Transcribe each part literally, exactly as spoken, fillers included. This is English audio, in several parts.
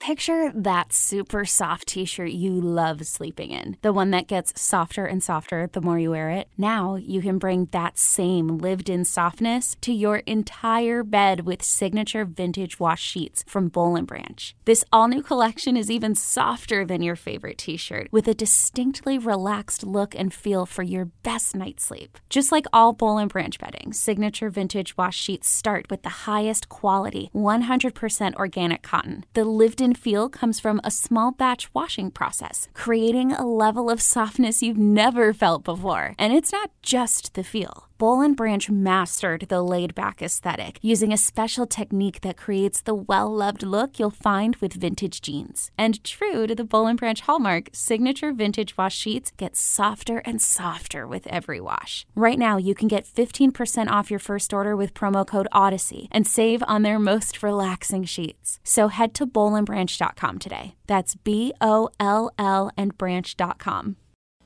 Picture that super soft t-shirt you love sleeping in. The one that gets softer and softer the more you wear it. Now you can bring that same lived-in softness to your entire bed with signature vintage wash sheets from Boll and Branch. This all-new collection is even softer than your favorite t-shirt, with a distinctly relaxed look and feel for your best night's sleep. Just like all Boll and Branch bedding, signature vintage wash sheets start with the highest quality, one hundred percent organic cotton. The lived-in feel comes from a small batch washing process, creating a level of softness you've never felt before. And it's not just the feel. Boll and Branch mastered the laid-back aesthetic using a special technique that creates the well-loved look you'll find with vintage jeans. And true to the Boll and Branch hallmark, signature vintage wash sheets get softer and softer with every wash. Right now, you can get fifteen percent off your first order with promo code Odyssey and save on their most relaxing sheets. So head to boll and branch dot com today. That's B O L L and branch dot com.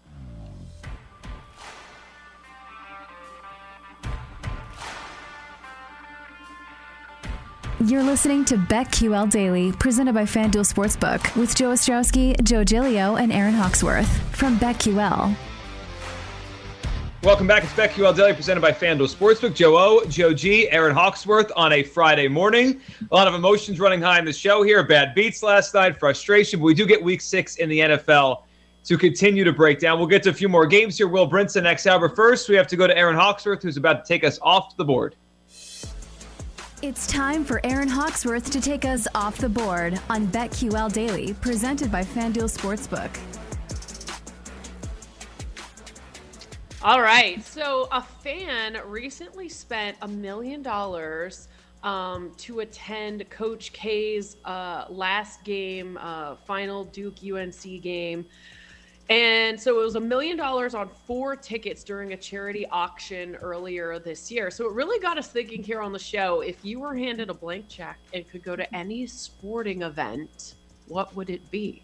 You're listening to BetQL Daily, presented by FanDuel Sportsbook, with Joe Ostrowski, Joe Giglio, and Aaron Hawksworth from BetQL. Welcome back. It's BetQL Daily, presented by FanDuel Sportsbook. Joe O, Joe G, Aaron Hawksworth on a Friday morning. A lot of emotions running high in the show here. Bad beats last night, frustration, but we do get week six in the N F L to continue to break down. We'll get to a few more games here. Will Brinson next hour. First, we have to go to Aaron Hawksworth, who's about to take us off the board. It's time for Aaron Hawksworth to take us off the board on BetQL Daily, presented by FanDuel Sportsbook. All right. So a fan recently spent a million dollars um, to attend Coach K's uh, last game, uh, final Duke U N C game. And so it was a million dollars on four tickets during a charity auction earlier this year. So it really got us thinking here on the show, if you were handed a blank check and could go to any sporting event, what would it be?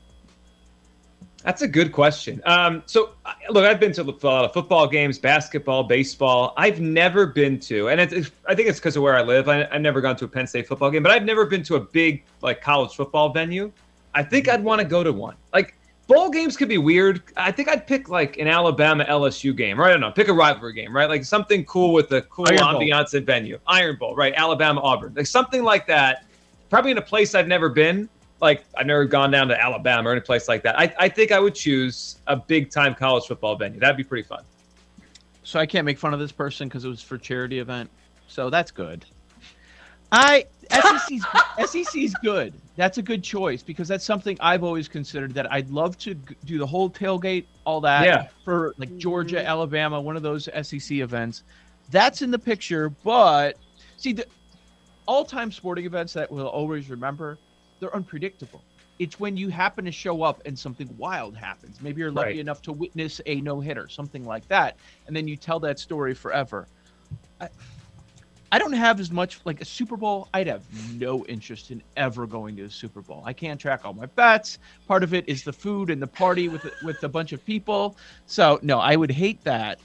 That's a good question. Um, so, look, I've been to a lot of football games, basketball, baseball. I've never been to, and it's, I think it's because of where I live. I, I've never gone to a Penn State football game, but I've never been to a big, like, college football venue. I think I'd want to go to one. Like, bowl games could be weird. I think I'd pick like an Alabama L S U game, right? I don't know. Pick a rivalry game, right? Like something cool with a cool Iron ambiance and venue. Iron Bowl, right? Alabama, Auburn. Like something like that. Probably in a place I've never been. Like I've never gone down to Alabama or any place like that. I, I think I would choose a big time college football venue. That'd be pretty fun. So I can't make fun of this person because it was for charity event. So that's good. I S E C's S E C's good. That's a good choice because that's something I've always considered that I'd love to g- do the whole tailgate, all that yeah. for like Georgia, Alabama, one of those S E C events. That's in the picture, but see the all-time sporting events that we'll always remember, they're unpredictable. It's when you happen to show up and something wild happens. Maybe you're lucky right. enough to witness a no-hitter, something like that, and then you tell that story forever. I, I don't have as much like a Super Bowl. I'd have no interest in ever going to a Super Bowl. I can't track all my bets. Part of it is the food and the party with with a bunch of people. So no, I would hate that.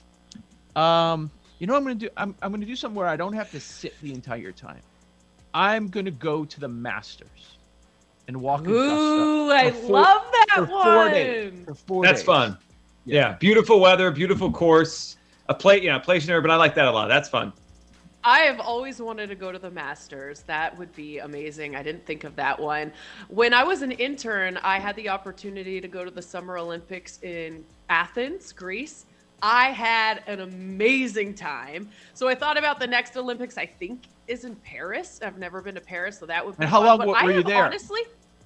Um, you know what I'm gonna do? I'm I'm gonna do something where I don't have to sit the entire time. I'm gonna go to the Masters and walk. Ooh, I four, love that for one. Four days, for four That's days. fun. Yeah. Yeah. yeah, beautiful weather, beautiful course, a play, you know, place near, but I like that a lot. That's fun. I have always wanted to go to the Masters. That would be amazing. I didn't think of that one. When I was an intern, I had the opportunity to go to the Summer Olympics in Athens, Greece. I had an amazing time. So I thought about the next Olympics, I think, is in Paris. I've never been to Paris, so that would be And how fun. long But were I you have, there? Honestly,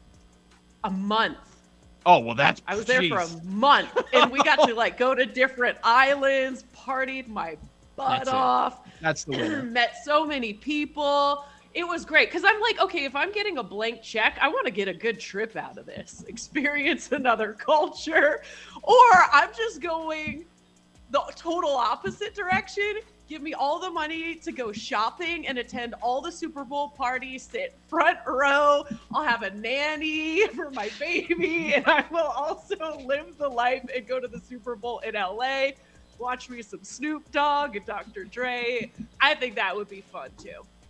a month. Oh, well, that's I was there geez. for a month, and we got to like go to different islands, partied my butt That's it. off. That's the winner. Met so many people. It was great because I'm like, okay, if I'm getting a blank check, I want to get a good trip out of this, experience another culture, or I'm just going the total opposite direction. Give me all the money to go shopping and attend all the Super Bowl parties, sit front row. I'll have a nanny for my baby, and I will also live the life and go to the Super Bowl in L A. Watch me some Snoop Dogg and Doctor Dre. I think that would be fun too.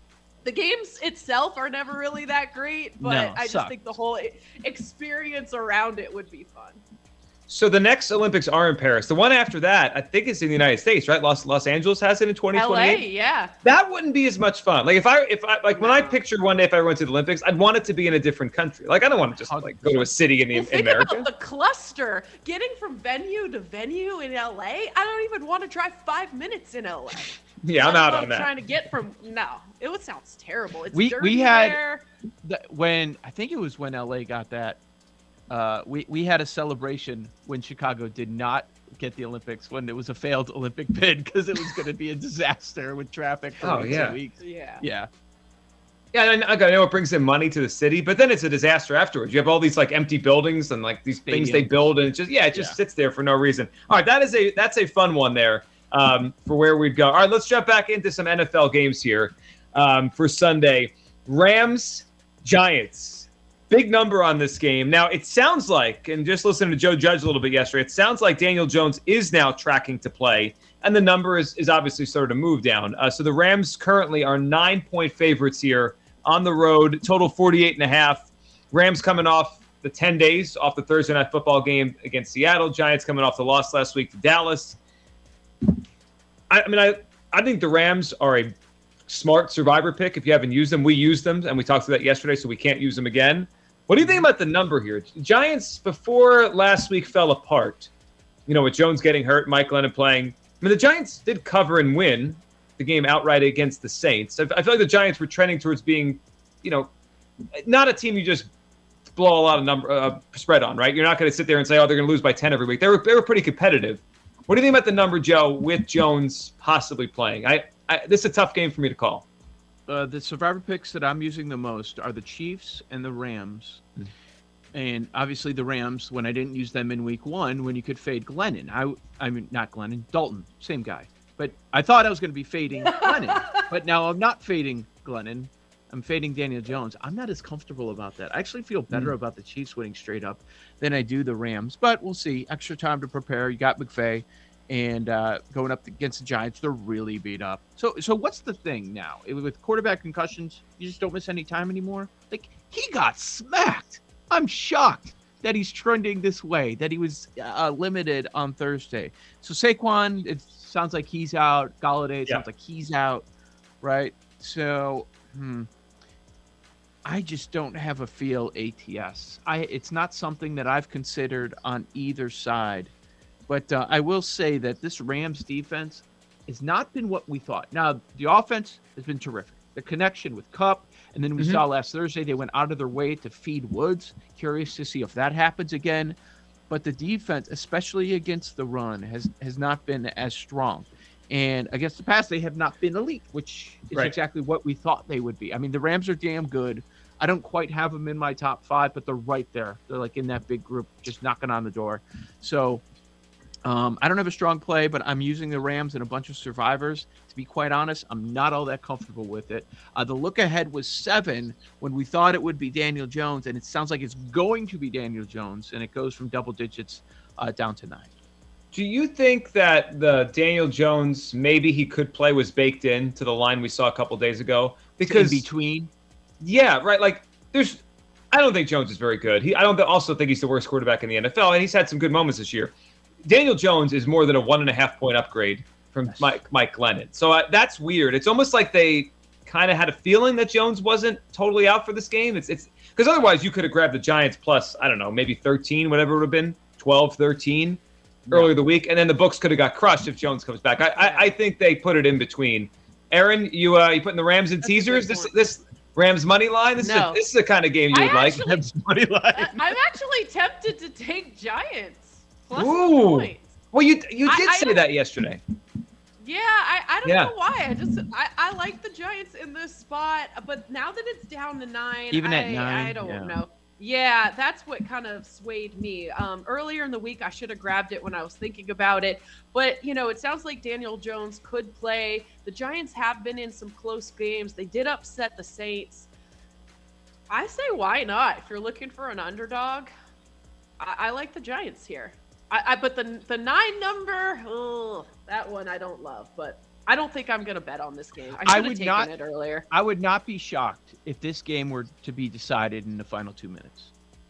The games itself are never really that great, but No, I just suck. think the whole experience around it would be fun. So the next Olympics are in Paris. The one after that, I think it's in the United States, right? Los Los Angeles has it in twenty twenty-eight. L A, yeah. That wouldn't be as much fun. Like if I if I like when I No. pictured one day if I went to the Olympics, I'd want it to be in a different country. Like I don't want to just like go to a city in the Well, in think America. about the cluster. Getting from venue to venue in L A, I don't even want to drive five minutes in L A. Yeah, I'm Let out alone on that. Trying to get from no, it would sounds terrible. It's We- dirty we had- there. The- when I think it was when L A got that, uh, we we had a celebration when Chicago did not get the Olympics, when it was a failed Olympic bid because it was going to be a disaster with traffic for Oh, weeks yeah. and weeks. Yeah. Yeah. Yeah, and I, I know it brings in money to the city, but then it's a disaster afterwards. You have all these like empty buildings and like these things they Stadiums. build, and it just yeah, it just Yeah. sits there for no reason. All right, that is a that's a fun one there um, for where we'd go. All right, let's jump back into some N F L games here um, for Sunday. Rams, Giants. Big number on this game. Now, it sounds like, and just listening to Joe Judge a little bit yesterday, it sounds like Daniel Jones is now tracking to play, and the number is, is obviously starting to move down. Uh, so the Rams currently are nine-point favorites here on the road, total forty-eight and a half. Rams coming off the ten days, off the Thursday Night Football game against Seattle. Giants coming off the loss last week to Dallas. I, I mean, I, I think the Rams are a smart survivor pick. If you haven't used them, we used them, and we talked about that yesterday, so we can't use them again. What do you think about the number here? Giants, before last week fell apart, you know, with Jones getting hurt, Mike Lennon playing. I mean, the Giants did cover and win the game outright against the Saints. I feel like the Giants were trending towards being, you know, not a team you just blow a lot of number uh, spread on, right? You're not going to sit there and say, oh, they're going to lose by ten every week. They were they were pretty competitive. What do you think about the number, Joe, with Jones possibly playing? I, I this is a tough game for me to call. Uh, the survivor picks that I'm using the most are the Chiefs and the Rams. Mm. And obviously the Rams, when I didn't use them in week one, when you could fade Glennon. I, I mean, not Glennon, Dalton, same guy. But I thought I was going to be fading Glennon. But now I'm not fading Glennon. I'm fading Daniel Jones. I'm not as comfortable about that. I actually feel better Mm. about the Chiefs winning straight up than I do the Rams. But we'll see. Extra time to prepare. You got McVay. And uh, going up against the Giants, they're really beat up. So, so what's the thing now with quarterback concussions? You just don't miss any time anymore. Like he got smacked. I'm shocked that he's trending this way. That he was uh, limited on Thursday. So Saquon, it sounds like he's out. Golladay, it Yeah. sounds like he's out. Right. So, hmm, I just don't have a feel A T S. I it's not something that I've considered on either side. But uh, I will say that this Rams defense has not been what we thought. Now, the offense has been terrific. The connection with Kupp, and then we Mhm. saw last Thursday they went out of their way to feed Woods. Curious to see if that happens again. But the defense, especially against the run, has, has not been as strong. And against the pass, they have not been elite, which is Right. exactly what we thought they would be. I mean, the Rams are damn good. I don't quite have them in my top five, but they're right there. They're like in that big group, just knocking on the door. So um, I don't have a strong play, but I'm using the Rams and a bunch of survivors. To be quite honest, I'm not all that comfortable with it. Uh, the look ahead was seven when we thought it would be Daniel Jones, and it sounds like it's going to be Daniel Jones, and it goes from double digits uh, down to nine. Do you think that the Daniel Jones maybe he could play was baked into the line we saw a couple days ago? Because in between, yeah, right. Like there's, I don't think Jones is very good. He, I don't also think he's the worst quarterback in the N F L, and he's had some good moments this year. Daniel Jones is more than a one and a half point upgrade from Yes. Mike Mike Glennon. So uh, that's weird. It's almost like they kind of had a feeling that Jones wasn't totally out for this game. It's it's because otherwise you could have grabbed the Giants plus, I don't know, maybe thirteen, whatever it would have been, twelve, thirteen earlier the week, and then the books could have got crushed if Jones comes back. I I, I think they put it in between. Aaron, you uh, you putting the Rams in That's a good teasers? This point. this Rams money line. This is No. a, this is the kind of game you I would like. actually- Rams money line. I- I'm actually tempted to take Giants plus the Ooh. points. Well, you you I- did I say don't- that yesterday. Yeah, I, I don't Yeah. know why. I just I, I like the Giants in this spot, but now that it's down to nine, Even I, at nine, I don't yeah. know. Yeah, that's what kind of swayed me. Um, earlier in the week, I should have grabbed it when I was thinking about it, but you know, it sounds like Daniel Jones could play. The Giants have been in some close games. They did upset the Saints. I say, why not? If you're looking for an underdog, I, I like the Giants here. I, I but the the nine number, oh, that one I don't love, but I don't think I'm going to bet on this game. I I should have would taken not- it earlier. I would not be shocked if this game were to be decided in the final two minutes.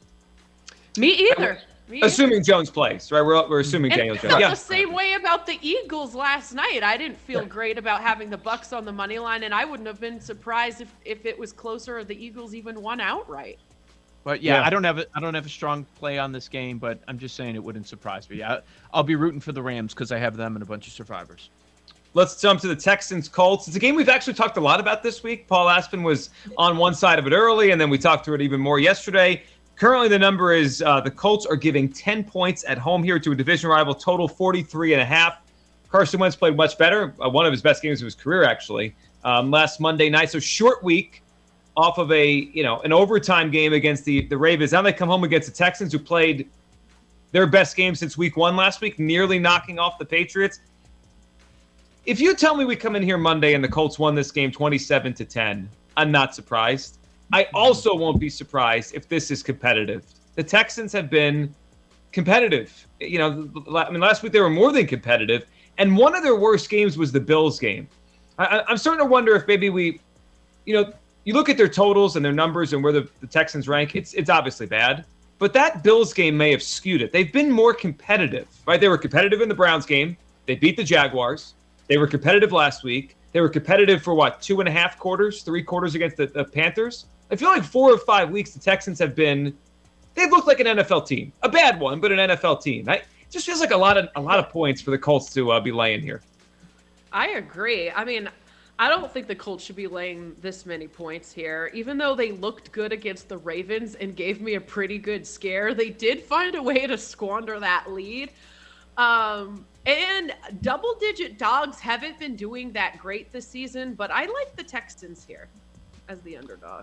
Me either. Me either. Assuming Jones plays, right? We're, we're assuming And Daniel I Jones. felt Yeah. the same way about the Eagles last night. I didn't feel great about having the Bucks on the money line, and I wouldn't have been surprised if, if it was closer or the Eagles even won outright. But yeah, Yeah. I don't have a, I don't have a strong play on this game, but I'm just saying it wouldn't surprise me. I, I'll be rooting for the Rams because I have them and a bunch of survivors. Let's jump to the Texans Colts. It's a game we've actually talked a lot about this week. Paul Aspen was on one side of it early, and then we talked through it even more yesterday. Currently, the number is uh, the Colts are giving ten points at home here to a division rival, total forty-three and a half. Carson Wentz played much better, uh, one of his best games of his career, actually, um, last Monday night. So short week off of a, you know, an overtime game against the, the Ravens. Now they come home against the Texans, who played their best game since week one last week, nearly knocking off the Patriots. If you tell me we come in here Monday and the Colts won this game twenty-seven to ten, I'm not surprised. I also won't be surprised if this is competitive. The Texans have been competitive. You know, I mean, last week they were more than competitive, and one of their worst games was the Bills game. I, I'm starting to wonder if maybe we, you know, you look at their totals and their numbers and where the, the Texans rank, it's it's obviously bad. But that Bills game may have skewed it. They've been more competitive, right? They were competitive in the Browns game. They beat the Jaguars. They were competitive last week. They were competitive for, what, two and a half quarters, three quarters against the, the Panthers? I feel like four or five weeks the Texans have been, they've looked like an N F L team. A bad one, but an N F L team. I, it just feels like a lot of a lot of points for the Colts to uh, be laying here. I agree. I mean, I don't think the Colts should be laying this many points here. Even though they looked good against the Ravens and gave me a pretty good scare, they did find a way to squander that lead. Um, and double-digit dogs haven't been doing that great this season, but I like the Texans here as the underdog.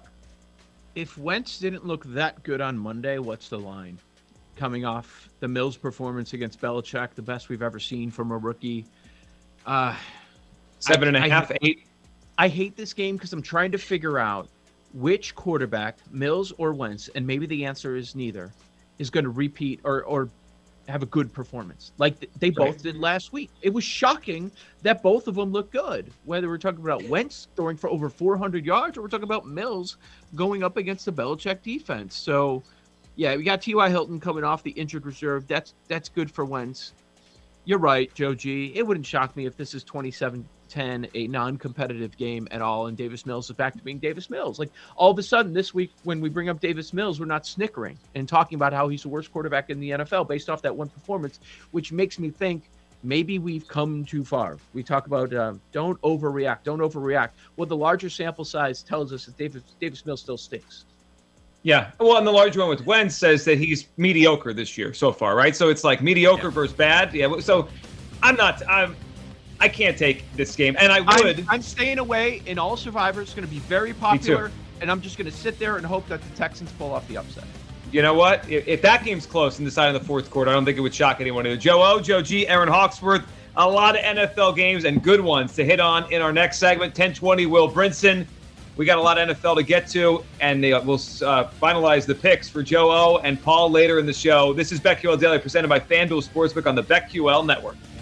If Wentz didn't look that good on Monday, what's the line? Coming off the Mills performance against Belichick, the best we've ever seen from a rookie. Uh, Seven and a I- half, I, eight. I hate this game because I'm trying to figure out which quarterback, Mills or Wentz, and maybe the answer is neither, is going to repeat or or have a good performance like th- they both Right. did last week. It was shocking that both of them looked good, whether we're talking about Wentz throwing for over four hundred yards or we're talking about Mills going up against the Belichick defense. So, yeah, we got T Y. Hilton coming off the injured reserve. That's that's good for Wentz. You're right, Joe G. It wouldn't shock me if this is twenty-seven ten, a non-competitive game at all, and Davis Mills is back to being Davis Mills. Like, all of a sudden this week when we bring up Davis Mills, we're not snickering and talking about how he's the worst quarterback in the N F L based off that one performance, which makes me think maybe we've come too far. We talk about uh, don't overreact, don't overreact. Well, the larger sample size tells us that Davis, Davis Mills still stinks. Yeah. Well, and the large one with Wentz says that he's mediocre this year so far, right? So it's like mediocre Yeah. versus bad. Yeah. So I'm not, I'm, I can't take this game. And I would. I'm, I'm staying away in all survivors. It's going to be very popular, and I'm just going to sit there and hope that the Texans pull off the upset. You know what? If, if that game's close and decided in the fourth quarter, I don't think it would shock anyone either. Joe O, Joe G, Aaron Hawksworth, a lot of N F L games and good ones to hit on in our next segment. ten twenty, Will Brinson. We got a lot of N F L to get to, and uh, we'll uh, finalize the picks for Joe O and Paul later in the show. This is BetQL Daily, presented by FanDuel Sportsbook on the BetQL Network.